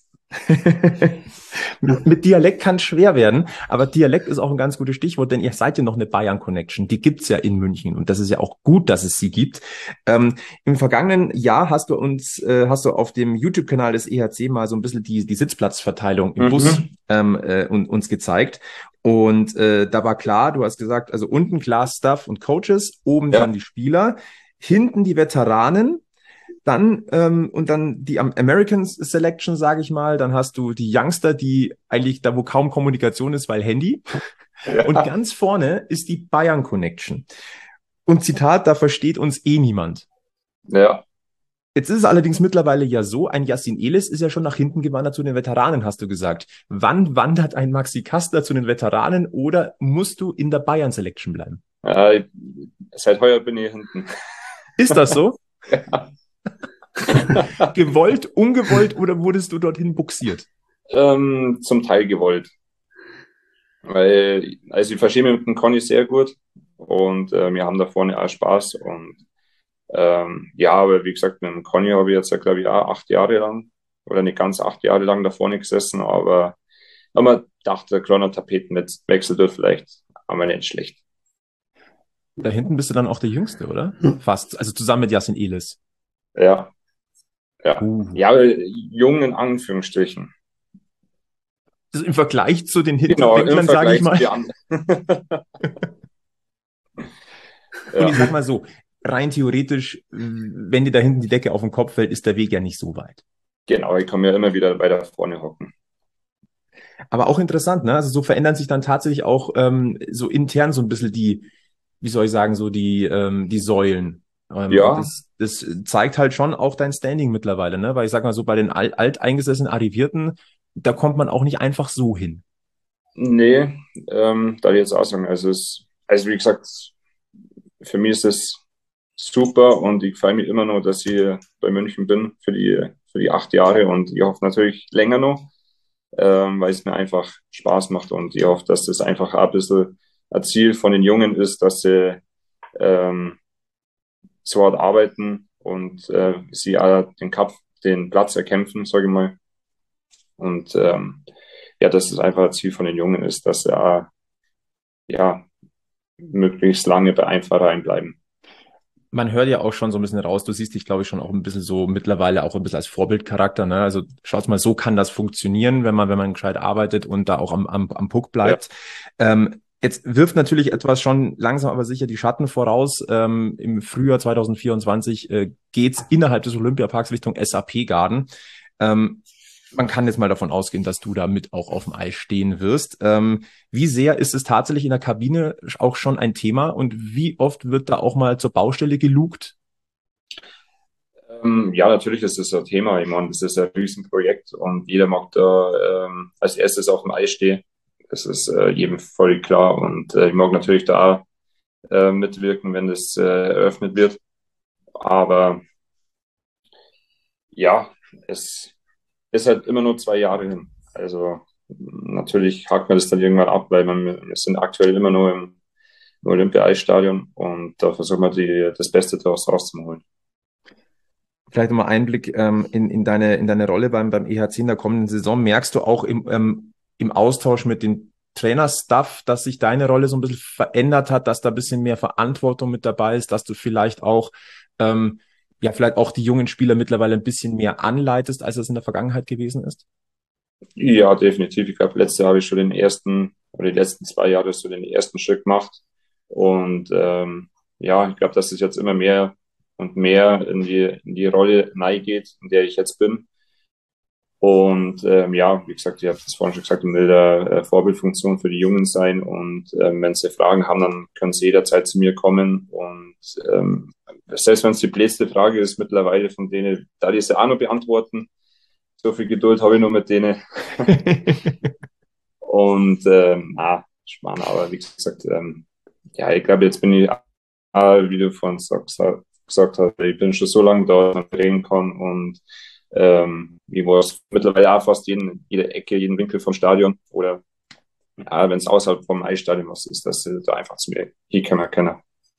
Mit Dialekt kann es schwer werden, aber Dialekt ist auch ein ganz gutes Stichwort, denn ihr seid ja noch eine Bayern-Connection. Die gibt's ja in München und das ist ja auch gut, dass es sie gibt. Im vergangenen Jahr hast du auf dem YouTube-Kanal des EHC mal so ein bisschen die Sitzplatzverteilung im Bus uns gezeigt. Und da war klar, du hast gesagt, also unten klar Staff und Coaches, oben dann die Spieler, hinten die Veteranen. Dann die American Selection, sage ich mal. Dann hast du die Youngster, die eigentlich da, wo kaum Kommunikation ist, weil Handy. Ja. Und ganz vorne ist die Bayern Connection. Und Zitat, da versteht uns eh niemand. Ja. Jetzt ist es allerdings mittlerweile ja so, ein Yassin Elis ist ja schon nach hinten gewandert zu den Veteranen, hast du gesagt. Wann wandert ein Maxi Kastler zu den Veteranen oder musst du in der Bayern Selection bleiben? Seit heuer bin ich hinten. Ist das so? Ja. Gewollt, ungewollt oder wurdest du dorthin buxiert? Zum Teil gewollt. Weil, also ich verstehe mich mit dem Conny sehr gut und wir haben da vorne auch Spaß und ja, aber wie gesagt, mit dem Conny habe ich jetzt ja, glaube ich, auch 8 Jahre lang oder nicht ganz 8 Jahre lang da vorne gesessen, aber man dachte, der kleine Tapetenwechsel wird vielleicht aber nicht schlecht. Da hinten bist du dann auch der Jüngste, oder? Fast, also zusammen mit Yassin Elis. Ja. Ja. Ja, aber jung in Anführungsstrichen. Das ist im Vergleich zu den Hinterbänklern, sage ich mal. Und ich sag mal so, rein theoretisch, wenn dir da hinten die Decke auf den Kopf fällt, ist der Weg ja nicht so weit. Genau, ich kann mir immer wieder weiter vorne hocken. Aber auch interessant, ne? Also so verändern sich dann tatsächlich auch so intern so ein bisschen die, wie soll ich sagen, so die Säulen. Ja. Das zeigt halt schon auch dein Standing mittlerweile, ne? Weil ich sag mal so, bei den alteingesessenen Arrivierten, da kommt man auch nicht einfach so hin. Nee, da ich jetzt auch sagen, also wie gesagt, für mich ist es super und ich freue mich immer noch, dass ich bei München bin für die 8 Jahre und ich hoffe natürlich länger noch, weil es mir einfach Spaß macht und ich hoffe, dass das einfach ein bisschen ein Ziel von den Jungen ist, dass sie so hart arbeiten und sie auch den Platz erkämpfen, sage ich mal. Und ja, dass es einfach ein Ziel von den Jungen ist, dass sie auch, ja, möglichst lange bei einem Verein bleiben. Man hört ja auch schon so ein bisschen raus, du siehst dich, glaube ich, schon auch ein bisschen so mittlerweile auch ein bisschen als Vorbildcharakter, ne? Also schaut mal, so kann das funktionieren, wenn man gescheit arbeitet und da auch am Puck bleibt. Ja. Jetzt wirft natürlich etwas schon langsam aber sicher die Schatten voraus. Im Frühjahr 2024 geht's innerhalb des Olympiaparks Richtung SAP Garden. Man kann jetzt mal davon ausgehen, dass du damit auch auf dem Eis stehen wirst. Wie sehr ist es tatsächlich in der Kabine auch schon ein Thema und wie oft wird da auch mal zur Baustelle gelugt? Ja, natürlich ist das ein Thema. Ich meine, das ist ein Riesenprojekt und jeder mag da als erstes auf dem Eis stehen. Das ist jedem völlig klar und ich mag natürlich da mitwirken, wenn das eröffnet wird. Aber ja, es ist halt immer nur 2 Jahre hin. Also natürlich hakt man das dann irgendwann ab, weil wir sind aktuell immer nur im Olympia-Eisstadion und da versuchen wir das Beste daraus rauszuholen. Vielleicht nochmal Einblick in deine Rolle beim EHC in der kommenden Saison. Merkst du auch im Austausch mit dem Trainerstaff, dass sich deine Rolle so ein bisschen verändert hat, dass da ein bisschen mehr Verantwortung mit dabei ist, dass du vielleicht auch vielleicht auch die jungen Spieler mittlerweile ein bisschen mehr anleitest, als es in der Vergangenheit gewesen ist? Ja, definitiv. Ich glaube, letztes Jahr habe ich schon die letzten 2 Jahre so den ersten Schritt gemacht. Und ja, ich glaube, dass es jetzt immer mehr und mehr in die Rolle geht, in der ich jetzt bin. Und ja, wie gesagt, ich habe das vorhin schon gesagt, ich will da Vorbildfunktion für die Jungen sein. Und wenn sie Fragen haben, dann können sie jederzeit zu mir kommen. Und selbst wenn es die blödste Frage ist, mittlerweile von denen, da die sie auch noch beantworten, so viel Geduld habe ich nur mit denen. Und Schmarrn, aber wie gesagt, ja, ich glaube, jetzt bin ich, wie du vorhin gesagt hast, ich bin schon so lange da, dass man reden kann und ich weiß mittlerweile auch fast jede Ecke, jeden Winkel vom Stadion oder ja, wenn es außerhalb vom Eisstadion was ist, dass sie da einfach zu mir hinkommen können.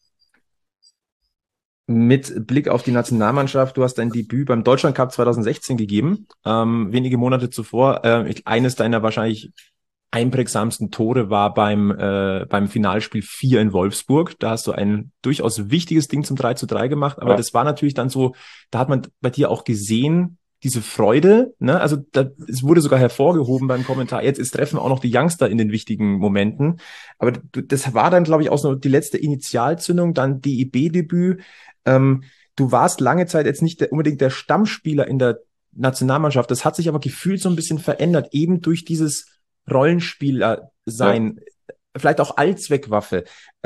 Mit Blick auf die Nationalmannschaft, du hast dein Debüt beim Deutschlandcup 2016 gegeben, wenige Monate zuvor. Eines deiner wahrscheinlich einprägsamsten Tore war beim Finalspiel 4 in Wolfsburg. Da hast du ein durchaus wichtiges Ding zum 3:3 gemacht, aber das war natürlich dann so, da hat man bei dir auch gesehen, diese Freude, ne? Also es wurde sogar hervorgehoben beim Kommentar, jetzt treffen auch noch die Youngster in den wichtigen Momenten. Aber das war dann, glaube ich, auch so die letzte Initialzündung, dann DEB-Debüt. Du warst lange Zeit jetzt nicht unbedingt der Stammspieler in der Nationalmannschaft. Das hat sich aber gefühlt so ein bisschen verändert, eben durch dieses Rollenspieler sein, vielleicht auch Allzweckwaffe.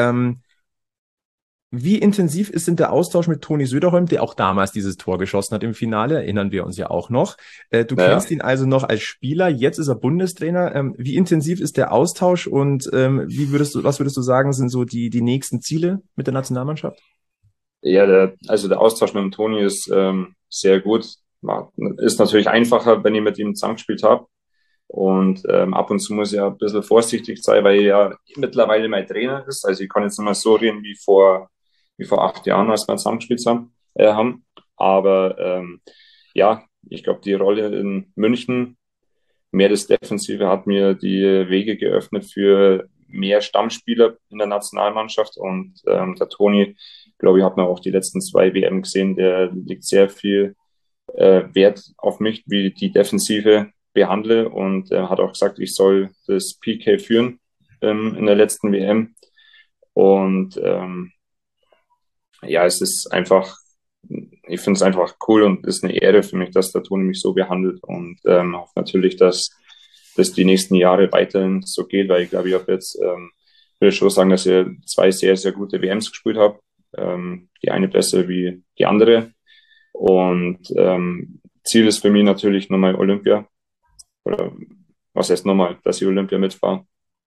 Wie intensiv ist denn der Austausch mit Toni Söderholm, der auch damals dieses Tor geschossen hat im Finale, erinnern wir uns ja auch noch. Du kennst ihn also noch als Spieler, jetzt ist er Bundestrainer. Wie intensiv ist der Austausch und was würdest du sagen, sind so die nächsten Ziele mit der Nationalmannschaft? Ja, der Austausch mit dem Toni ist sehr gut. Ist natürlich einfacher, wenn ich mit ihm zusammengespielt habe. Und ab und zu muss ich ja ein bisschen vorsichtig sein, weil er ja mittlerweile mein Trainer ist. Also ich kann jetzt nicht mehr so reden wie vor 8 Jahren, als wir zusammengespielt haben. Aber ja, ich glaube, die Rolle in München, mehr das Defensive, hat mir die Wege geöffnet für mehr Stammspieler in der Nationalmannschaft. Und der Toni, glaube ich, hat man auch die letzten 2 WM gesehen, der legt sehr viel Wert auf mich, wie die Defensive behandle und hat auch gesagt, ich soll das PK führen in der letzten WM. Und ja, es ist einfach, ich finde es einfach cool und ist eine Ehre für mich, dass der Toni mich so behandelt und hoffe natürlich, dass das die nächsten Jahre weiterhin so geht, weil ich glaube, ich habe jetzt, würde schon sagen, dass ich 2 sehr, sehr gute WMs gespielt habe. Die eine besser wie die andere. Und Ziel ist für mich natürlich nochmal Olympia. Oder was heißt nochmal, dass ich Olympia mitfahre.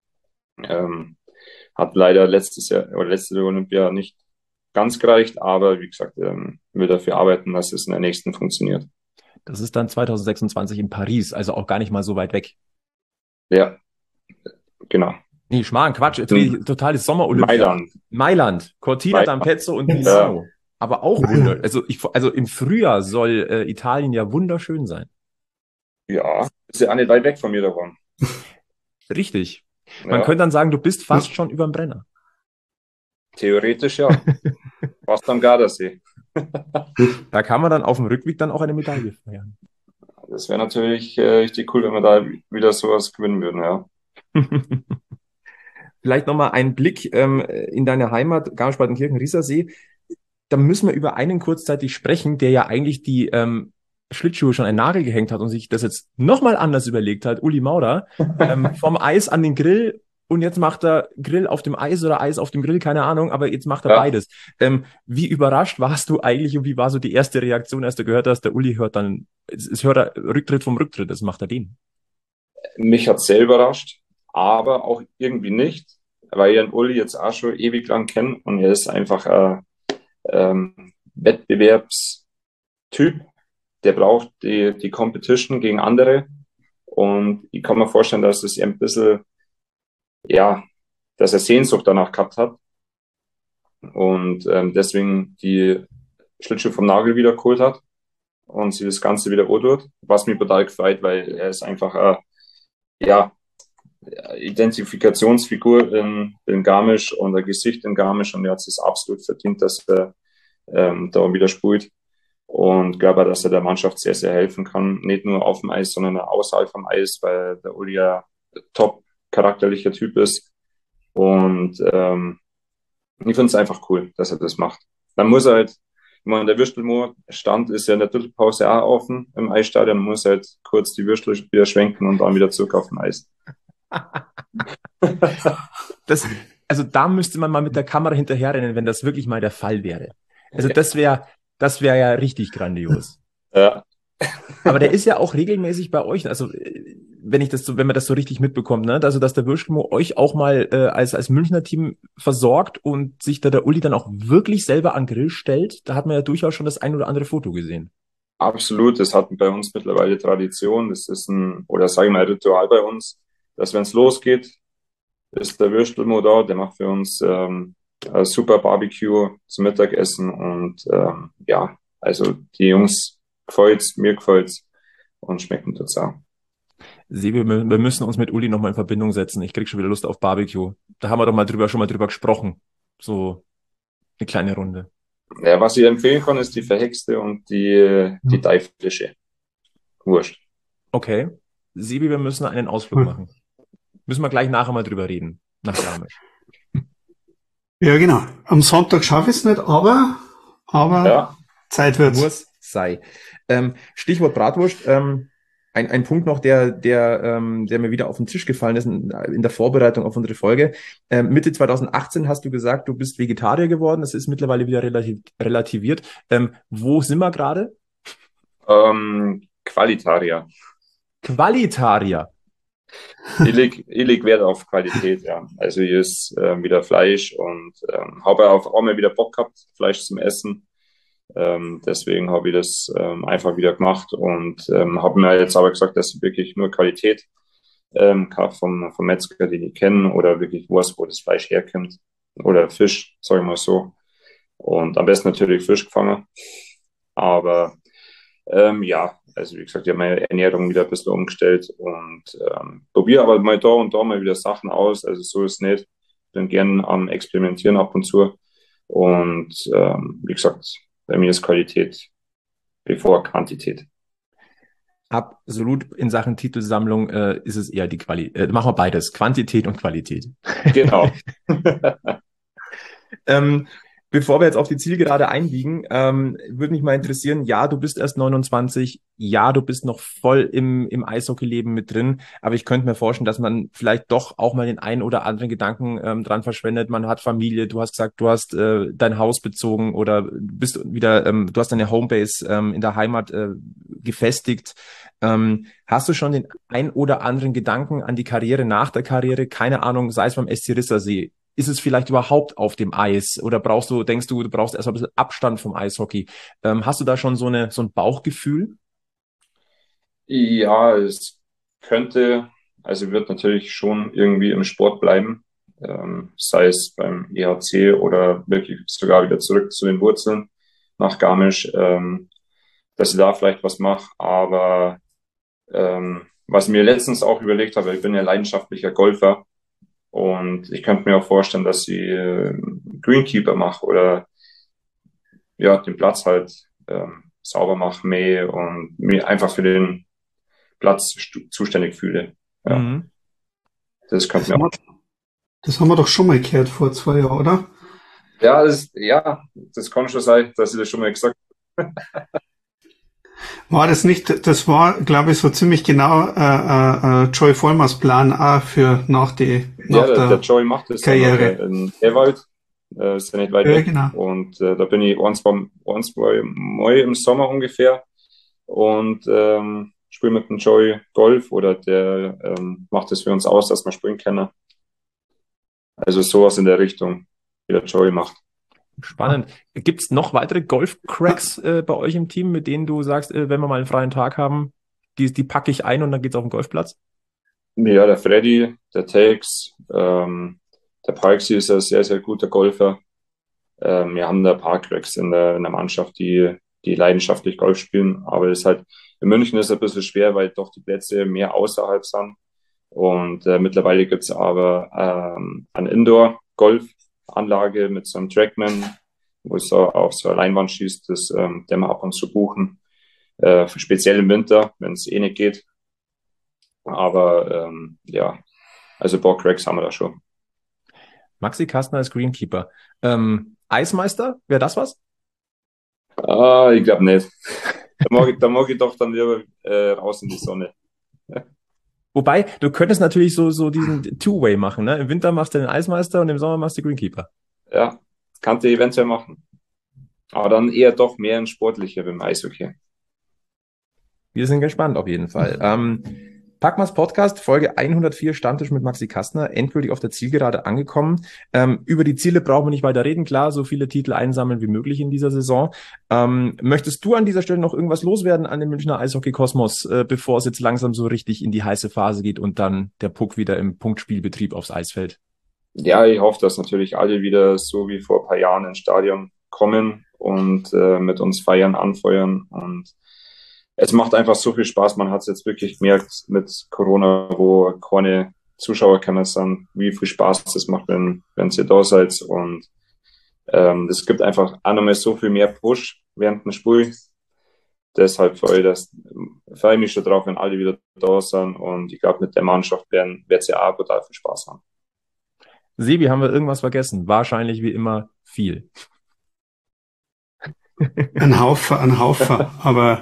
Hat leider letzte Olympia nicht ganz gereicht, aber wie gesagt, will dafür arbeiten, dass es in der nächsten funktioniert. Das ist dann 2026 in Paris, also auch gar nicht mal so weit weg. Ja, genau. Nee, Schmarrn, Quatsch, totales Sommer-Olympia. Mailand, Cortina d'Ampezzo und Milano. Ja. Aber auch also im Frühjahr soll Italien ja wunderschön sein. Ja, ist ja auch nicht weit weg von mir davon. Richtig. Man könnte dann sagen, du bist fast schon überm Brenner. Theoretisch ja. Fast am Gardasee. Da kann man dann auf dem Rückweg dann auch eine Medaille feiern. Das wäre natürlich richtig cool, wenn wir da wieder sowas gewinnen würden, ja. Vielleicht nochmal ein Blick in deine Heimat, Garmisch-Partenkirchen, Riesersee. Da müssen wir über einen kurzzeitig sprechen, der ja eigentlich die Schlittschuhe schon einen Nagel gehängt hat und sich das jetzt nochmal anders überlegt hat, Uli Maurer, vom Eis an den Grill und jetzt macht er Grill auf dem Eis oder Eis auf dem Grill, keine Ahnung, aber jetzt macht er Ja. beides. Wie überrascht warst du eigentlich und wie war so die erste Reaktion, als du gehört hast, der Uli hört dann, es hört er Rücktritt vom Rücktritt, das macht er den. Mich hat sehr überrascht, aber auch irgendwie nicht, weil ich den Uli jetzt auch schon ewig lang kenne und er ist einfach ein Wettbewerbstyp, der braucht die Competition gegen andere und ich kann mir vorstellen, dass es ein bisschen, ja, dass er Sehnsucht danach gehabt hat und deswegen die Schlittschuhe vom Nagel wieder geholt hat und sie das Ganze wieder tut, was mich total gefreut, weil er ist einfach ja, Identifikationsfigur in Garmisch und ein Gesicht in Garmisch und er hat es absolut verdient, dass er da wieder spielt und glaube, dass er der Mannschaft sehr, sehr helfen kann, nicht nur auf dem Eis, sondern auch außerhalb vom Eis, weil der Uli ja top charakterlicher Typ ist und ich finde es einfach cool, dass er das macht. Dann muss er halt, ich meine, der Würstelmoor-Stand ist ja in der Drittelpause auch offen im Eisstadion, muss halt kurz die Würstel wieder schwenken und dann wieder zurück auf dem Eis. Also da müsste man mal mit der Kamera hinterherrennen, wenn das wirklich mal der Fall wäre. Also das wäre ja richtig grandios. Ja. Aber der ist ja auch regelmäßig bei euch, also wenn man das so richtig mitbekommt, ne? Also dass der Würstelmo euch auch mal als Münchner Team versorgt und sich da der Uli dann auch wirklich selber an den Grill stellt, da hat man ja durchaus schon das ein oder andere Foto gesehen. Absolut, das hat bei uns mittlerweile Tradition. Das ist oder sage ich mal, ein Ritual bei uns, dass wenn es losgeht, ist der Würstelmo da, der macht für uns ein super Barbecue zum Mittagessen und ja, also die Jungs gefällt's, mir gefällt's und schmecken total. Sebi, wir müssen uns mit Uli nochmal in Verbindung setzen. Ich krieg schon wieder Lust auf Barbecue. Da haben wir doch schon mal drüber gesprochen. So eine kleine Runde. Ja, was ich empfehlen kann, ist die Verhexte und die Thai-Fische. Wurscht. Okay. Sebi, wir müssen einen Ausflug machen. Müssen wir gleich nachher mal drüber reden. Nach Garmisch. Ja, genau. Am Sonntag schaffe ich es nicht, aber Ja, Zeit wird's. Muss sei. Stichwort Bratwurst. Ein Punkt noch, der mir wieder auf den Tisch gefallen ist in der Vorbereitung auf unsere Folge. Mitte 2018 hast du gesagt, du bist Vegetarier geworden. Das ist mittlerweile wieder relativiert. Wo sind wir gerade? Qualitarier. Qualitarier. Ich leg Wert auf Qualität, ja. Also hier ist wieder Fleisch und habe auf einmal wieder Bock gehabt, Fleisch zum Essen. Deswegen habe ich das einfach wieder gemacht und habe mir jetzt aber gesagt, dass ich wirklich nur Qualität kaufe vom Metzger, den ich kenne, oder wirklich wo das Fleisch herkommt. Oder Fisch, sage ich mal so. Und am besten natürlich Fisch gefangen. Aber ja, also wie gesagt, ich habe meine Ernährung wieder ein bisschen umgestellt und probiere aber mal da und da mal wieder Sachen aus. Also so ist es nicht. Bin gern am Experimentieren ab und zu. Und wie gesagt, bei mir ist Qualität bevor Quantität. Absolut. In Sachen Titelsammlung ist es eher die Qualität. Machen wir beides. Quantität und Qualität. Genau. Bevor wir jetzt auf die Zielgerade einbiegen, würde mich mal interessieren, ja, du bist erst 29, ja, du bist noch voll im Eishockeyleben mit drin, aber ich könnte mir vorstellen, dass man vielleicht doch auch mal den einen oder anderen Gedanken dran verschwendet. Man hat Familie, du hast gesagt, du hast dein Haus bezogen oder bist wieder, du hast deine Homebase in der Heimat gefestigt. Hast du schon den ein oder anderen Gedanken an die Karriere nach der Karriere? Keine Ahnung, sei es beim SC Rissersee. Ist es vielleicht überhaupt auf dem Eis oder denkst du, du brauchst erst mal ein bisschen Abstand vom Eishockey? Hast du da schon so ein Bauchgefühl? Ja, es könnte, also wird natürlich schon irgendwie im Sport bleiben, sei es beim EHC oder wirklich sogar wieder zurück zu den Wurzeln nach Garmisch, dass ich da vielleicht was mache. Aber was ich mir letztens auch überlegt habe, ich bin ja leidenschaftlicher Golfer und ich könnte mir auch vorstellen, dass ich Greenkeeper mache oder ja, den Platz halt sauber mache, mähe und mir einfach für den Platz zuständig fühle. Ja, Mhm. das könnte mir auch. Das haben wir doch schon mal gehört vor 2 Jahren, oder? Ja, das kann schon sein, dass ich das schon mal gesagt habe. War das nicht, das war, glaube ich, so ziemlich genau Joey Vollmers Plan auch für nach der der Joey macht das Karriere. In Ewald, ist ja nicht weit weg. Genau. Und da bin ich ein, zwei Mal im Sommer ungefähr und spiele mit dem Joey Golf oder der macht es für uns aus, dass wir spielen können. Also sowas in der Richtung, wie der Joey macht. Spannend. Gibt's noch weitere Golf-Cracks bei euch im Team, mit denen du sagst, wenn wir mal einen freien Tag haben, die packe ich ein und dann geht's auf den Golfplatz? Ja, der Freddy, der Tex, der Parksy ist ein sehr, sehr guter Golfer. Wir haben da ein paar Cracks in der Mannschaft, die leidenschaftlich Golf spielen. Aber es ist halt, in München ist es ein bisschen schwer, weil doch die Plätze mehr außerhalb sind. Und mittlerweile gibt's aber eine Indoor-Golf-Anlage mit so einem Trackman, wo es so auf so eine Leinwand schießt, das den wir ab und zu buchen. Speziell im Winter, wenn es eh nicht geht. Aber ja, also ein paar Cracks haben wir da schon. Maxi Kastner als Greenkeeper. Eismeister, wäre das was? Ich glaube nicht. Da mag ich doch dann lieber raus in die Sonne. Wobei, du könntest natürlich so diesen Two-Way machen, ne? Im Winter machst du den Eismeister und im Sommer machst du Greenkeeper. Ja, kannst du eventuell machen. Aber dann eher doch mehr ein sportlicher beim Eishockey. Wir sind gespannt auf jeden Fall. Packmas Podcast, Folge 104, Stammtisch mit Maxi Kastner, endgültig auf der Zielgerade angekommen. Über die Ziele brauchen wir nicht weiter reden. Klar, so viele Titel einsammeln wie möglich in dieser Saison. Möchtest du an dieser Stelle noch irgendwas loswerden an den Münchner Eishockey-Kosmos, bevor es jetzt langsam so richtig in die heiße Phase geht und dann der Puck wieder im Punktspielbetrieb aufs Eis fällt? Ja, ich hoffe, dass natürlich alle wieder so wie vor ein paar Jahren ins Stadion kommen und mit uns feiern, anfeuern. Und es macht einfach so viel Spaß. Man hat es jetzt wirklich gemerkt mit Corona, wo keine Zuschauer sind, wie viel Spaß das macht, wenn ihr da seid. Und es gibt einfach auch nochmal so viel mehr Push während dem Spiel. Deshalb freue ich mich schon drauf, wenn alle wieder da sind. Und ich glaube, mit der Mannschaft wird es ja auch total viel Spaß haben. Sebi, haben wir irgendwas vergessen? Wahrscheinlich wie immer viel. Ein Haufen, aber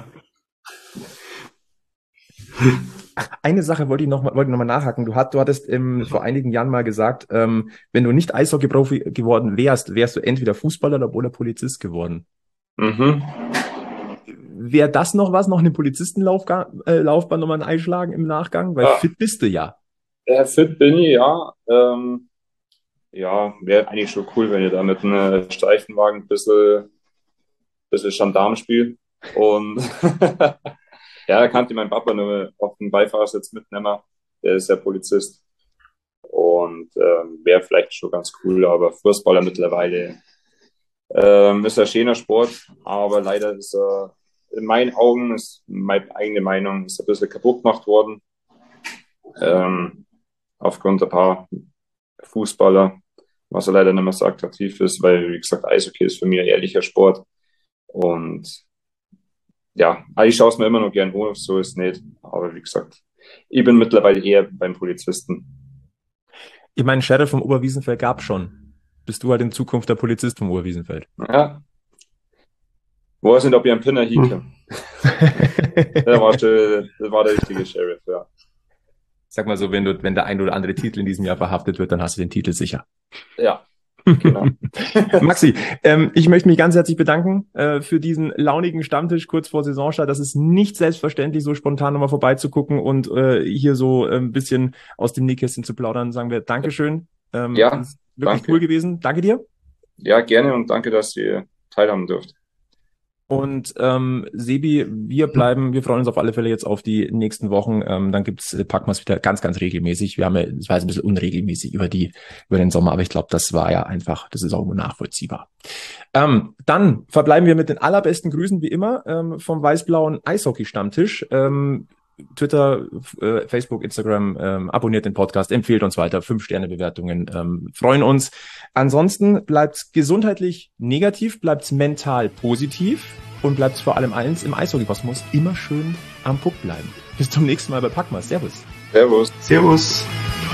eine Sache wollte ich noch mal nachhaken. Du hattest vor einigen Jahren mal gesagt, wenn du nicht Eishockey-Profi geworden wärst du entweder Fußballer oder Polizist geworden. Mhm. Wäre das noch was? Noch eine Polizistenlaufbahn nochmal einschlagen im Nachgang? Weil fit bist du ja. Fit bin ich, ja. Ja, wäre eigentlich schon cool, wenn ihr da mit einem Streifenwagen ein bisschen Gendarm spielt. Und ja, da kannte mein Papa nur auf den Beifahrersitz mitnehmen. Der ist ja Polizist. Und wäre vielleicht schon ganz cool, aber Fußballer mittlerweile ist ein schöner Sport, aber leider ist er in meinen Augen, ist meine eigene Meinung, ist ein bisschen kaputt gemacht worden. Aufgrund ein paar Fußballer, was er leider nicht mehr so attraktiv ist, weil, wie gesagt, Eishockey ist für mich ein ehrlicher Sport. Und ja, ich schaue es mir immer noch gern an, so ist es nicht. Aber wie gesagt, ich bin mittlerweile eher beim Polizisten. Ich meine, Sheriff vom Oberwiesenfeld gab schon. Bist du halt in Zukunft der Polizist vom Oberwiesenfeld? Ja. Ich weiß nicht, ob ich einen Pinner hieke. Das war der richtige Sheriff, ja. Sag mal so, wenn der ein oder andere Titel in diesem Jahr verhaftet wird, dann hast du den Titel sicher. Ja, genau. Maxi, ich möchte mich ganz herzlich bedanken für diesen launigen Stammtisch kurz vor Saisonstart. Das ist nicht selbstverständlich, so spontan nochmal vorbeizugucken und hier so ein bisschen aus dem Nähkästchen zu plaudern. Sagen wir Dankeschön. Ja, ist wirklich cool gewesen. Danke dir. Ja, gerne und danke, dass ihr teilhaben dürft. Und Sebi, wir freuen uns auf alle Fälle jetzt auf die nächsten Wochen. Dann gibt's Packmas wieder ganz, ganz regelmäßig. Es war jetzt ein bisschen unregelmäßig über den Sommer, aber ich glaube, das ist auch nur nachvollziehbar. Dann verbleiben wir mit den allerbesten Grüßen wie immer vom weiß-blauen Eishockey-Stammtisch. Twitter, Facebook, Instagram, abonniert den Podcast, empfehlt uns weiter, 5-Sterne-Bewertungen, freuen uns. Ansonsten bleibt's gesundheitlich negativ, bleibt's mental positiv und bleibt's vor allem eins im Eishockey-Kosmos immer schön am Puck bleiben. Bis zum nächsten Mal bei Packmas. Servus. Servus. Servus.